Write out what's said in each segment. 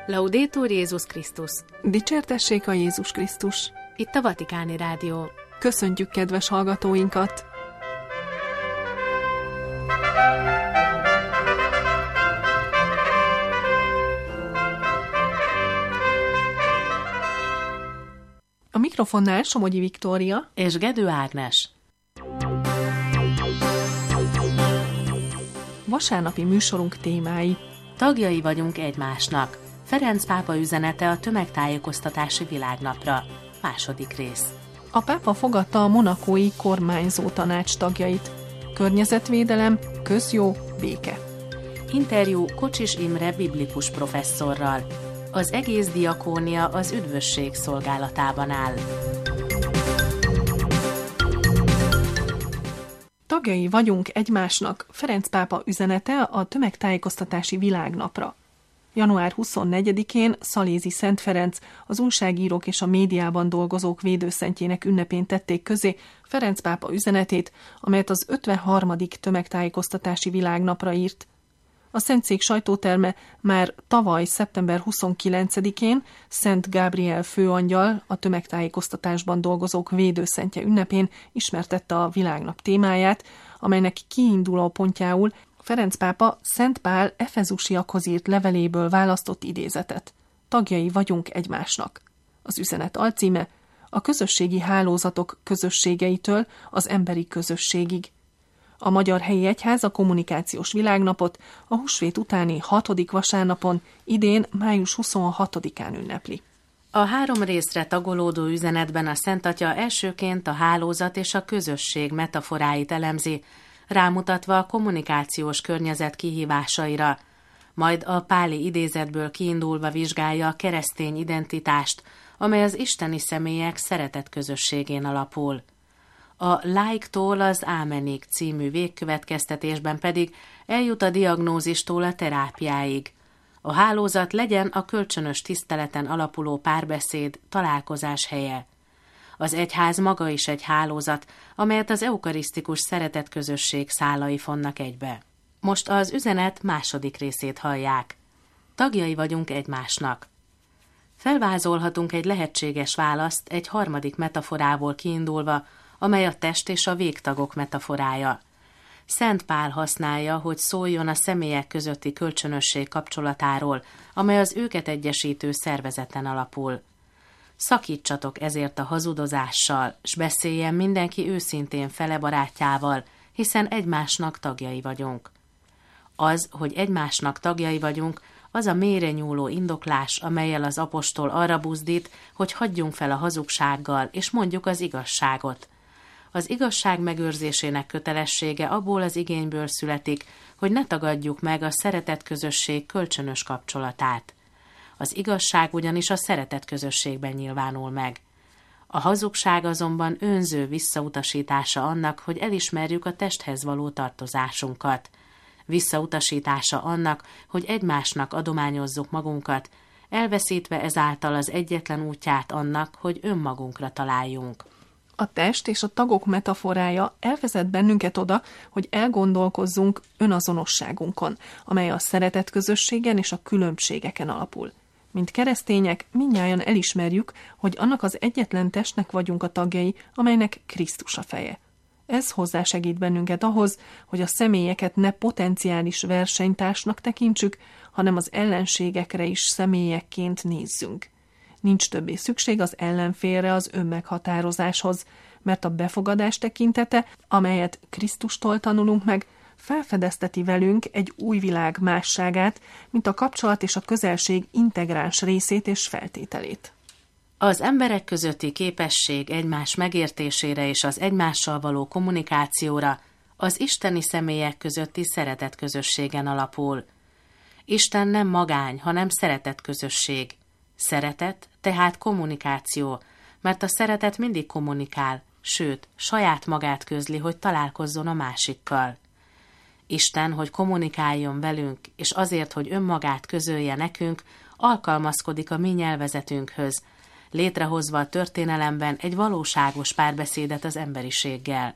Laudetur Jézus Krisztus! Dicsértessék a Jézus Krisztus! Itt a Vatikáni Rádió. Köszöntjük kedves hallgatóinkat! A mikrofonnál Somogyi Viktória és Gedő Ágnes. Vasárnapi műsorunk témái. Tagjai vagyunk egymásnak. Ferenc pápa üzenete a tömegtájékoztatási világnapra. Második rész. A pápa fogadta a monakói kormányzó tanács tagjait. Környezetvédelem, közjó, béke. Interjú Kocsis Imre biblikus professzorral. Az egész diakónia az üdvösség szolgálatában áll. Tagjai vagyunk egymásnak. Ferenc pápa üzenete a tömegtájékoztatási világnapra. Január 24-én Szalézi Szent Ferenc, az újságírók és a médiában dolgozók védőszentjének ünnepén tették közé Ferenc pápa üzenetét, amelyet az 53. tömegtájékoztatási világnapra írt. A Szentszék sajtóterme már tavaly szeptember 29-én Szent Gábriel főangyal, a tömegtájékoztatásban dolgozók védőszentje ünnepén ismertette a világnap témáját, amelynek kiinduló pontjául Ferenc pápa Szent Pál efezusiakhoz írt leveléből választott idézetet. Tagjai vagyunk egymásnak. Az üzenet alcíme: a közösségi hálózatok közösségeitől az emberi közösségig. A Magyar Helyi Egyház a kommunikációs világnapot a húsvét utáni 6. vasárnapon, idén május 26-án ünnepli. A 3 részre tagolódó üzenetben a Szent Atya elsőként a hálózat és a közösség metaforáit elemzi, rámutatva a kommunikációs környezet kihívásaira, majd a páli idézetből kiindulva vizsgálja a keresztény identitást, amely az isteni személyek szeretet közösségén alapul. A Láiktól az Ámenig című végkövetkeztetésben pedig eljut a diagnózistól a terápiáig. A hálózat legyen a kölcsönös tiszteleten alapuló párbeszéd, találkozás helye. Az egyház maga is egy hálózat, amelyet az eukarisztikus szeretetközösség szálai fonnak egybe. Most az üzenet második részét hallják. Tagjai vagyunk egymásnak. Felvázolhatunk egy lehetséges választ egy harmadik metaforából kiindulva, amely a test és a végtagok metaforája. Szent Pál használja, hogy szóljon a személyek közötti kölcsönösség kapcsolatáról, amely az őket egyesítő szervezeten alapul. Szakítsatok ezért a hazudozással, s beszéljen mindenki őszintén fele barátjával, hiszen egymásnak tagjai vagyunk. Az, hogy egymásnak tagjai vagyunk, az a mélyre nyúló indoklás, amellyel az apostol arra buzdít, hogy hagyjunk fel a hazugsággal, és mondjuk az igazságot. Az igazság megőrzésének kötelessége abból az igényből születik, hogy ne tagadjuk meg a szeretetközösség kölcsönös kapcsolatát. Az igazság ugyanis a szeretetközösségben nyilvánul meg. A hazugság azonban önző visszautasítása annak, hogy elismerjük a testhez való tartozásunkat. Visszautasítása annak, hogy egymásnak adományozzuk magunkat, elveszítve ezáltal az egyetlen útját annak, hogy önmagunkra találjunk. A test és a tagok metaforája elvezet bennünket oda, hogy elgondolkozzunk önazonosságunkon, amely a szeretetközösségen és a különbségeken alapul. Mint keresztények mindnyájan elismerjük, hogy annak az egyetlen testnek vagyunk a tagjai, amelynek Krisztus a feje. Ez hozzásegít bennünket ahhoz, hogy a személyeket ne potenciális versenytársnak tekintsük, hanem az ellenségekre is személyekként nézzünk. Nincs többé szükség az ellenfélre az önmeghatározáshoz, mert a befogadás tekintete, amelyet Krisztustól tanulunk meg, felfedezteti velünk egy új világ másságát, mint a kapcsolat és a közelség integráns részét és feltételét. Az emberek közötti képesség egymás megértésére és az egymással való kommunikációra az isteni személyek közötti szeretetközösségen alapul. Isten nem magány, hanem szeretetközösség. Szeretet, tehát kommunikáció, mert a szeretet mindig kommunikál, sőt, saját magát közli, hogy találkozzon a másikkal. Isten, hogy kommunikáljon velünk, és azért, hogy önmagát közölje nekünk, alkalmazkodik a mi nyelvezetünkhöz, létrehozva a történelemben egy valóságos párbeszédet az emberiséggel.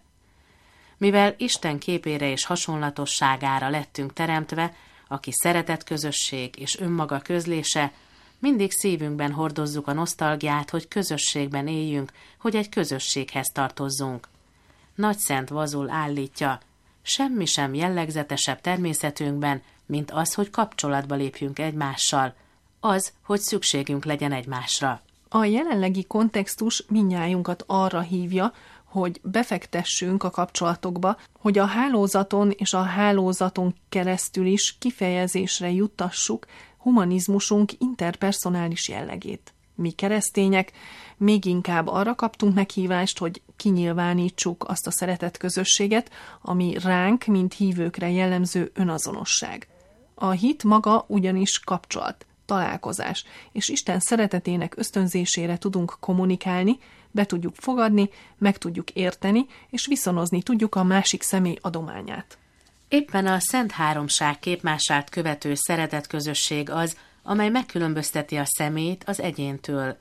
Mivel Isten képére és hasonlatosságára lettünk teremtve, aki szeretetközösség és önmaga közlése, Mindig szívünkben hordozzuk a nosztalgiát, hogy közösségben éljünk, hogy egy közösséghez tartozzunk. Nagyszent Vazul állítja, semmi sem jellegzetesebb természetünkben, mint az, hogy kapcsolatba lépjünk egymással, az, hogy szükségünk legyen egymásra. A jelenlegi kontextus mindnyájunkat arra hívja, hogy befektessünk a kapcsolatokba, hogy a hálózaton és a hálózaton keresztül is kifejezésre juttassuk humanizmusunk interpersonális jellegét. Mi keresztények még inkább arra kaptunk meghívást, hogy kinyilvánítsuk azt a szeretett közösséget, ami ránk, mint hívőkre jellemző önazonosság. A hit maga ugyanis kapcsolat, találkozás, és Isten szeretetének ösztönzésére tudunk kommunikálni, be tudjuk fogadni, meg tudjuk érteni, és viszonozni tudjuk a másik személy adományát. Éppen a Szent Háromság képmását követő szeretetközösség az, amely megkülönbözteti a személyt az egyéntől.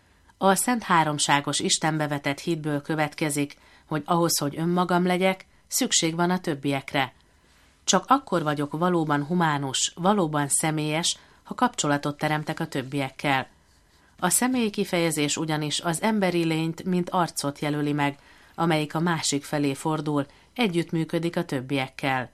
A Szent Háromságos Istenbe vetett hitből következik, hogy ahhoz, hogy önmagam legyek, szükség van a többiekre. Csak akkor vagyok valóban humánus, valóban személyes, ha kapcsolatot teremtek a többiekkel. A személyi kifejezés ugyanis az emberi lényt, mint arcot jelöli meg, amelyik a másik felé fordul, együttműködik a többiekkel.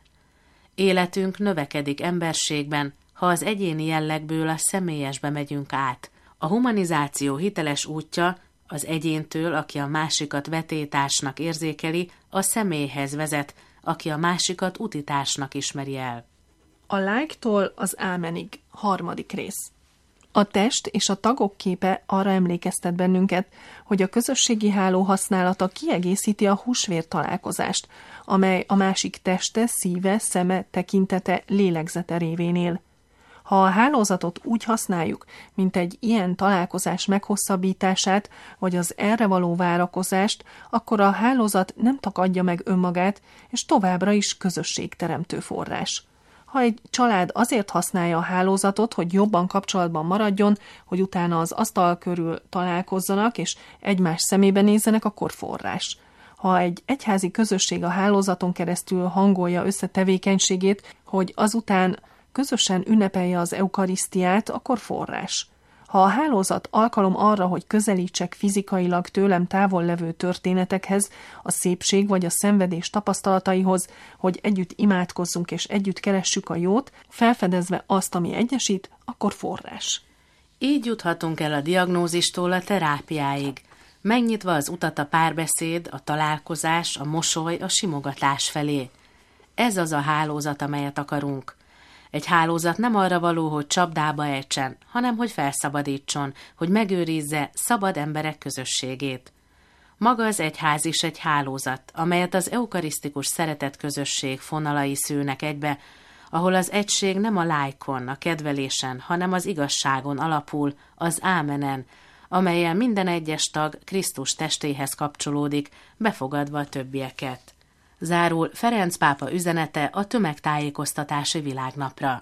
Életünk növekedik emberségben, ha az egyéni jellegből a személyesbe megyünk át. A humanizáció hiteles útja az egyéntől, aki a másikat vetétársnak érzékeli, a személyhez vezet, aki a másikat utitársnak ismeri el. A lájktól az ámenig, 3. rész. A test és a tagok képe arra emlékeztet bennünket, hogy a közösségi háló használata kiegészíti a húsvér találkozást, amely a másik teste, szíve, szeme, tekintete, lélegzete révén él. Ha a hálózatot úgy használjuk, mint egy ilyen találkozás meghosszabbítását, vagy az erre való várakozást, akkor a hálózat nem takadja meg önmagát, és továbbra is közösségteremtő forrás. Ha egy család azért használja a hálózatot, hogy jobban kapcsolatban maradjon, hogy utána az asztal körül találkozzanak és egymás szemébe nézzenek, akkor forrás. Ha egy egyházi közösség a hálózaton keresztül hangolja össze tevékenységét, hogy azután közösen ünnepelje az eukarisztiát, akkor forrás. Ha a hálózat alkalom arra, hogy közelítsek fizikailag tőlem távol levő történetekhez, a szépség vagy a szenvedés tapasztalataihoz, hogy együtt imádkozzunk és együtt keressük a jót, felfedezve azt, ami egyesít, akkor forrás. Így juthatunk el a diagnózistól a terápiáig, megnyitva az utat a párbeszéd, a találkozás, a mosoly, a simogatás felé. Ez az a hálózat, amelyet akarunk. Egy hálózat nem arra való, hogy csapdába ejtsen, hanem hogy felszabadítson, hogy megőrizze szabad emberek közösségét. Maga az egyház is egy hálózat, amelyet az eukarisztikus szeretetközösség fonalai szőnek egybe, ahol az egység nem a lájkon, a kedvelésen, hanem az igazságon alapul, az ámenen, amellyel minden egyes tag Krisztus testéhez kapcsolódik, befogadva a többieket. Zárul Ferenc pápa üzenete a tömegtájékoztatási világnapra.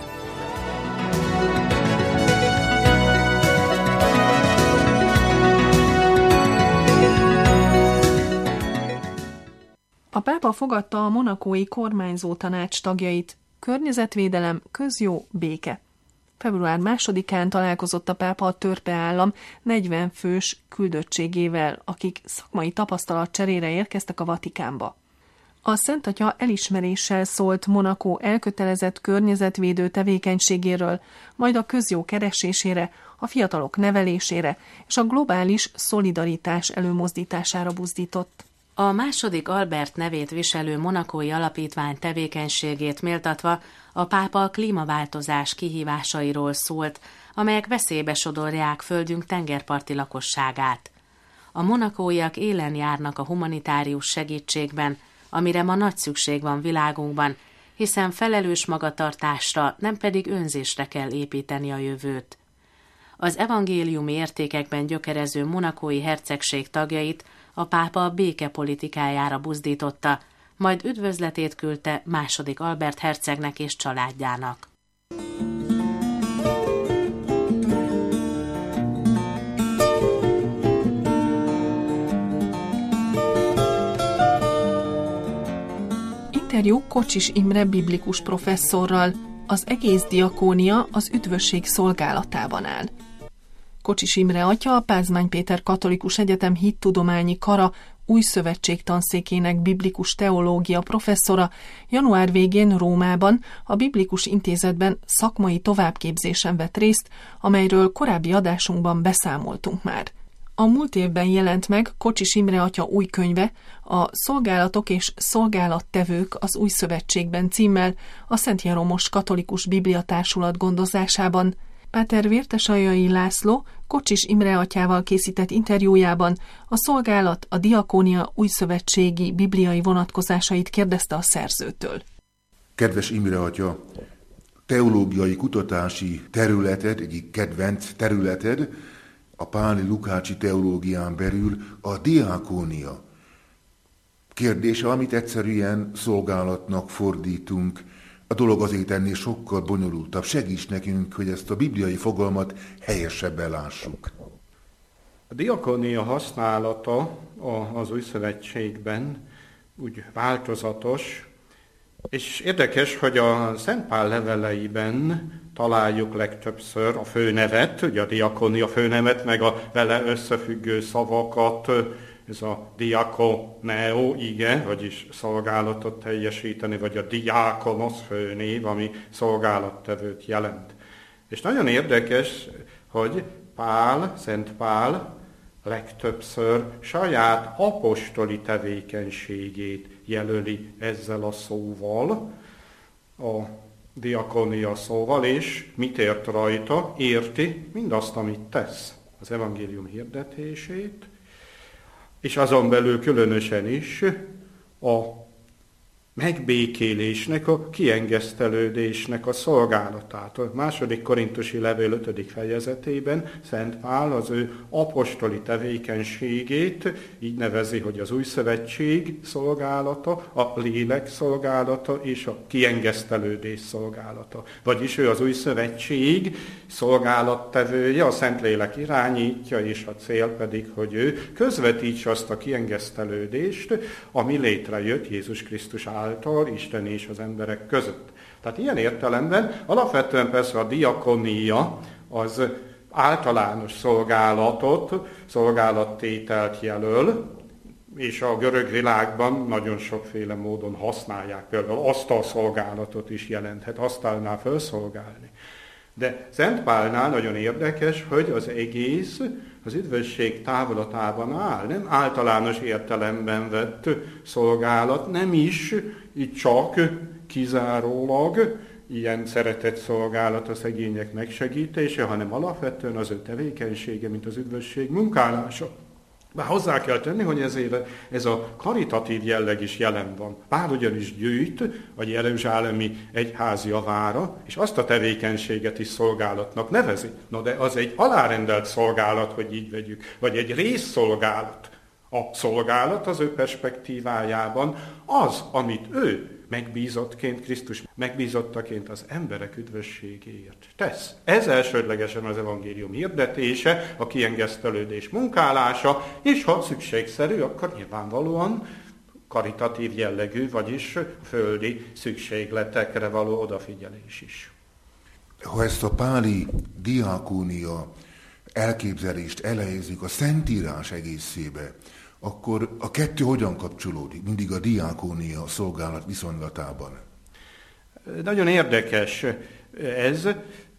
A pápa fogadta a monakói kormányzó tanács tagjait, környezetvédelem, közjó, béke. Február 2-án találkozott a pápa a törpe állam 40 fős küldöttségével, akik szakmai tapasztalat cserére érkeztek a Vatikánba. A Szent Atya elismeréssel szólt Monakó elkötelezett környezetvédő tevékenységéről, majd a közjó keresésére, a fiatalok nevelésére és a globális szolidaritás előmozdítására buzdított. A második Albert nevét viselő monakói alapítvány tevékenységét méltatva a pápa a klímaváltozás kihívásairól szólt, amelyek veszélybe sodorják földünk tengerparti lakosságát. A monakóiak élen járnak a humanitárius segítségben, amire ma nagy szükség van világunkban, hiszen felelős magatartásra, nem pedig önzésre kell építeni a jövőt. Az evangéliumi értékekben gyökerező monakói hercegség tagjait a pápa a béke politikájára buzdította, majd üdvözletét küldte második Albert hercegnek és családjának. Interjú Kocsis Imre biblikus professzorral. Az egész diakónia az üdvösség szolgálatában áll. Kocsis Imre atya, a Pázmány Péter Katolikus Egyetem hittudományi kara új szövetség tanszékének biblikus teológia professzora január végén Rómában a Biblikus Intézetben szakmai továbbképzésen vett részt, amelyről korábbi adásunkban beszámoltunk már. A múlt évben jelent meg Kocsis Imre atya új könyve, a Szolgálatok és szolgálattevők az új szövetségben címmel a Szent Jeromos Katolikus Bibliatársulat gondozásában. Páter Vértesaljai László Kocsis Imre atyával készített interjújában a szolgálat, a diakónia újszövetségi bibliai vonatkozásait kérdezte a szerzőtől. Kedves Imre atya, teológiai kutatási területed, egyik kedvenc területed, a páli-lukácsi teológián belül a diakónia. Kérdése, amit egyszerűen szolgálatnak fordítunk, a dolog azért ennél sokkal bonyolultabb. Segíts nekünk, hogy ezt a bibliai fogalmat helyesebben lássuk. A diakónia használata az új szövetségben úgy változatos, és érdekes, hogy a Szent Pál leveleiben találjuk legtöbbször a főnevet, ugye a diakónia főnevet, meg a vele összefüggő szavakat, ez a diakoneo, ige, vagyis szolgálatot teljesíteni, vagy a diákonosz főnév, ami szolgálattevőt jelent. És nagyon érdekes, hogy Pál, Szent Pál legtöbbször saját apostoli tevékenységét jelöli ezzel a szóval, a diakónia szóval, és mit ért rajta? Érti mindazt, amit tesz. Az evangélium hirdetését, és azon belül különösen is a megbékélésnek, a kiengesztelődésnek a szolgálatát. A 2. Korintusi levél 5. fejezetében Szent Pál az ő apostoli tevékenységét így nevezi, hogy az új szövetség szolgálata, a lélek szolgálata és a kiengesztelődés szolgálata. Vagyis ő az új szövetség szolgálattevője, a Szentlélek irányítja, és a cél pedig, hogy ő közvetítse azt a kiengesztelődést, ami létrejött Jézus Krisztus által, Isten és az emberek között. Tehát ilyen értelemben alapvetően persze a diakónia az általános szolgálatot, szolgálattételt jelöl, és a görög világban nagyon sokféle módon használják. Például asztalszolgálatot is jelenthet, asztalnál felszolgálni. De Szent Pálnál nagyon érdekes, hogy az egész az üdvösség távlatában áll. Nem általános értelemben vett szolgálat, nem is csak kizárólag ilyen szeretett szolgálat a szegények megsegítése, hanem alapvetően az ő tevékenysége, mint az üdvösség munkálása. Bár hozzá kell tenni, hogy ezért ez a karitatív jelleg is jelen van. Pál ugyanis gyűjt a jeruzsálemi egyház javára, és azt a tevékenységet is szolgálatnak nevezi. No, de az egy alárendelt szolgálat, hogy így vegyük, vagy egy részszolgálat. A szolgálat az ő perspektívájában az, amit ő megbízottként, Krisztus megbízottaként az emberek üdvösségéért tesz. Ez elsődlegesen az evangélium hirdetése, a kiengesztelődés munkálása, és ha szükségszerű, akkor nyilvánvalóan karitatív jellegű, vagyis földi szükségletekre való odafigyelés is. Ha ezt a páli diakónia elképzelést elhelyezzük a Szentírás egészébe, akkor a kettő hogyan kapcsolódik mindig a diakónia a szolgálat viszonylatában? Nagyon érdekes ez.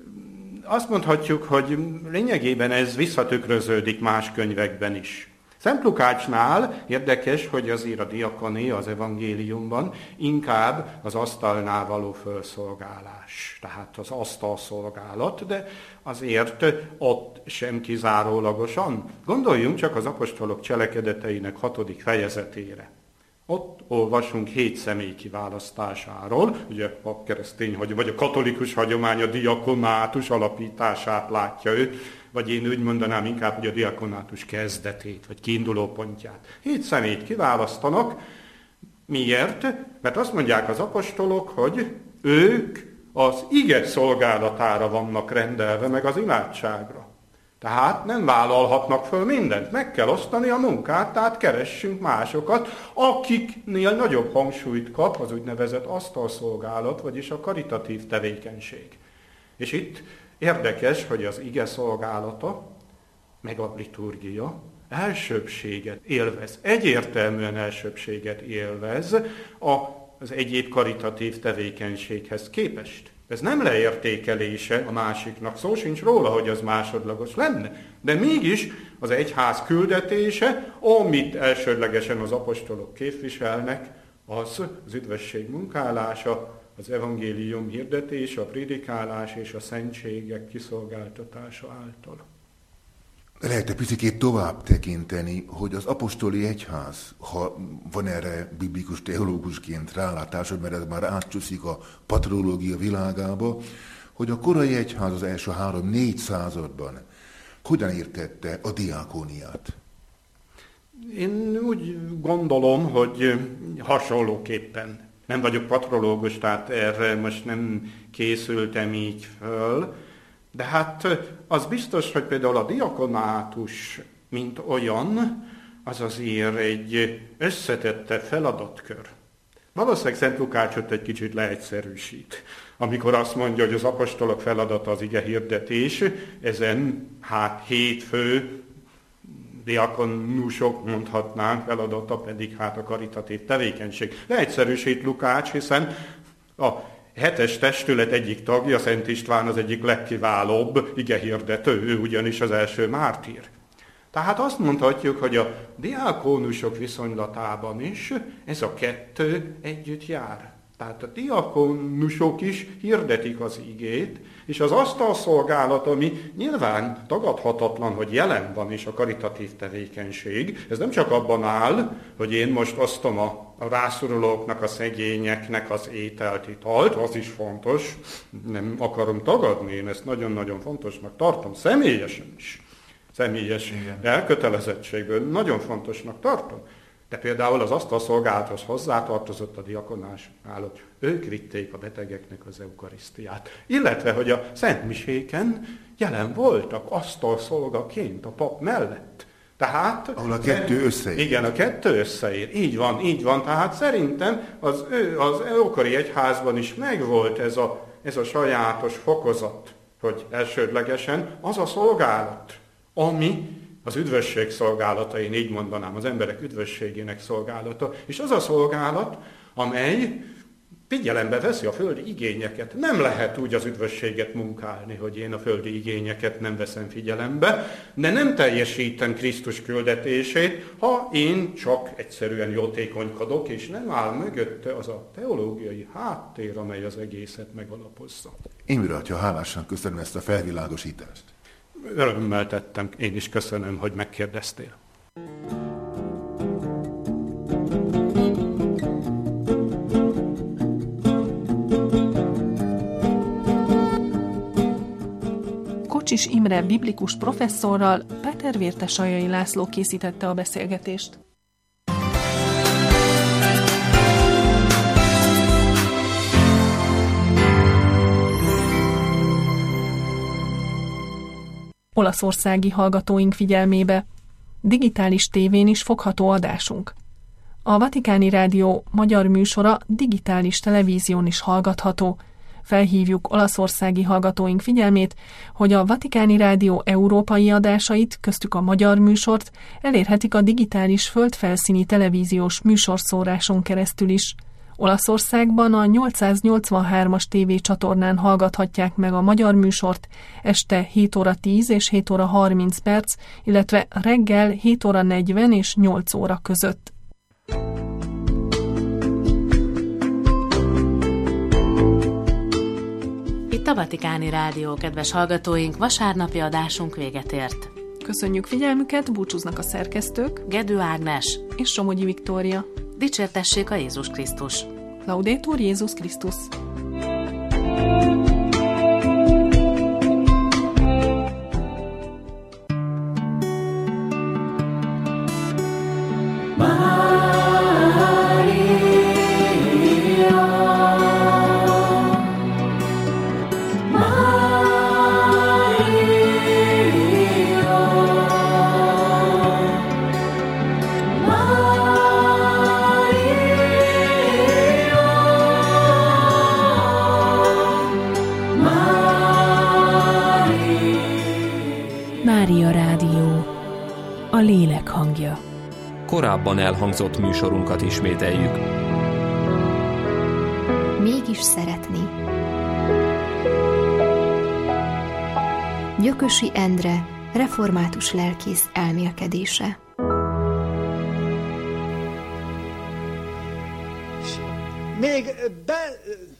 Azt mondhatjuk, hogy lényegében ez visszatükröződik más könyvekben is. Szent Lukácsnál érdekes, hogy azért a diakónia az evangéliumban inkább az asztalnál való felszolgálás, tehát az asztalszolgálat, de azért ott sem kizárólagosan. Gondoljunk csak az apostolok cselekedeteinek 6. fejezetére. Ott olvasunk 7 személy kiválasztásáról, ugye a keresztény vagy a katolikus hagyomány a diakonátus alapítását látja ő, vagy én úgy mondanám inkább, hogy a diakonátus kezdetét, vagy kiindulópontját. 7 személyt kiválasztanak. Miért? Mert azt mondják az apostolok, hogy ők az ige szolgálatára vannak rendelve, meg az imádságra. Tehát nem vállalhatnak föl mindent, meg kell osztani a munkát, tehát keressünk másokat, akiknél nagyobb hangsúlyt kap az úgynevezett asztalszolgálat, vagyis a karitatív tevékenység. És itt érdekes, hogy az ige szolgálata, meg a liturgia elsőbbséget élvez, egyértelműen elsőbbséget élvez az egyéb karitatív tevékenységhez képest. Ez nem leértékelése a másiknak, szó sincs róla, hogy az másodlagos lenne, de mégis az egyház küldetése, amit elsődlegesen az apostolok képviselnek, az üdvösség munkálása, az evangélium hirdetése, a prédikálás és a szentségek kiszolgáltatása által. Lehet egy picit tovább tekinteni, hogy az apostoli egyház, ha van erre biblikus teológusként rálátásod, mert ez már átcsúszik a patrológia világába, hogy a korai egyház az első 3-4 században hogyan értette a diákóniát? Én úgy gondolom, hogy hasonlóképpen. Nem vagyok patrológus, tehát erre most nem készültem így föl, de hát az biztos, hogy például a diakonátus, mint olyan, az azért egy összetettebb feladatkör. Valószínűleg Szent Lukács ott egy kicsit leegyszerűsít, amikor azt mondja, hogy az apostolok feladata az ige hirdetés, ezen 7 fő diakonusok, mondhatnánk, feladata pedig a karitatív tevékenység. Leegyszerűsít Lukács, hiszen a 7-es testület egyik tagja, Szent István az egyik legkiválóbb igehirdető, ő ugyanis az első mártír. Tehát azt mondhatjuk, hogy a diákónusok viszonylatában is ez a kettő együtt jár. Tehát a diákónusok is hirdetik az igét, és az asztalszolgálat, ami nyilván tagadhatatlan, hogy jelen van is a karitatív tevékenység, ez nem csak abban áll, hogy én most osztom a rászorulóknak, a szegényeknek az ételt, italt, az is fontos, nem akarom tagadni, én ezt nagyon-nagyon fontosnak tartom, személyesen is. Személyes elkötelezettségből nagyon fontosnak tartom. De például az asztalszolgálathoz hozzátartozott a diakonásnál, hogy ők vitték a betegeknek az eukarisztiát. Illetve, hogy a szentmiséken jelen voltak asztalszolgaként a pap mellett. Tehát, ahol a kettő összeér. Igen, a kettő összeér. Így van. Tehát szerintem az eukari egyházban is megvolt ez a sajátos fokozat, hogy elsődlegesen az a szolgálat, ami az üdvösség szolgálata, én így mondanám, az emberek üdvösségének szolgálata, és az a szolgálat, amely figyelembe veszi a földi igényeket. Nem lehet úgy az üdvösséget munkálni, hogy én a földi igényeket nem veszem figyelembe, de nem teljesítem Krisztus küldetését, ha én csak egyszerűen jótékonykodok, és nem áll mögötte az a teológiai háttér, amely az egészet megalapozza. Imre atya, hálásan köszönöm ezt a felvilágosítást. Örömmel tettem, én is köszönöm, hogy megkérdeztél. Kocsis Imre biblikus professzorral Péter Vértesajai László készítette a beszélgetést. Olaszországi hallgatóink figyelmébe. Digitális tévén is fogható adásunk. A Vatikáni Rádió magyar műsora digitális televízión is hallgatható. Felhívjuk olaszországi hallgatóink figyelmét, hogy a Vatikáni Rádió európai adásait, köztük a magyar műsort elérhetik a digitális földfelszíni televíziós műsorszóráson keresztül is. Olaszországban a 883-as tévécsatornán hallgathatják meg a magyar műsort este 7 óra 10 és 7 óra 30 perc, illetve reggel 7 óra 40 és 8 óra között. Itt a Vatikáni Rádió, kedves hallgatóink, vasárnapi adásunk véget ért. Köszönjük figyelmüket, búcsúznak a szerkesztők, Gedő Ágnes és Somogyi Viktória. Dicsértessék a Jézus Krisztus! Laudetur Jézus Krisztus! Rádió, a lélek hangja. Korábban elhangzott műsorunkat ismételjük. Mégis szeretni. Gyökösi Endre, református lelkész elmélkedése. Még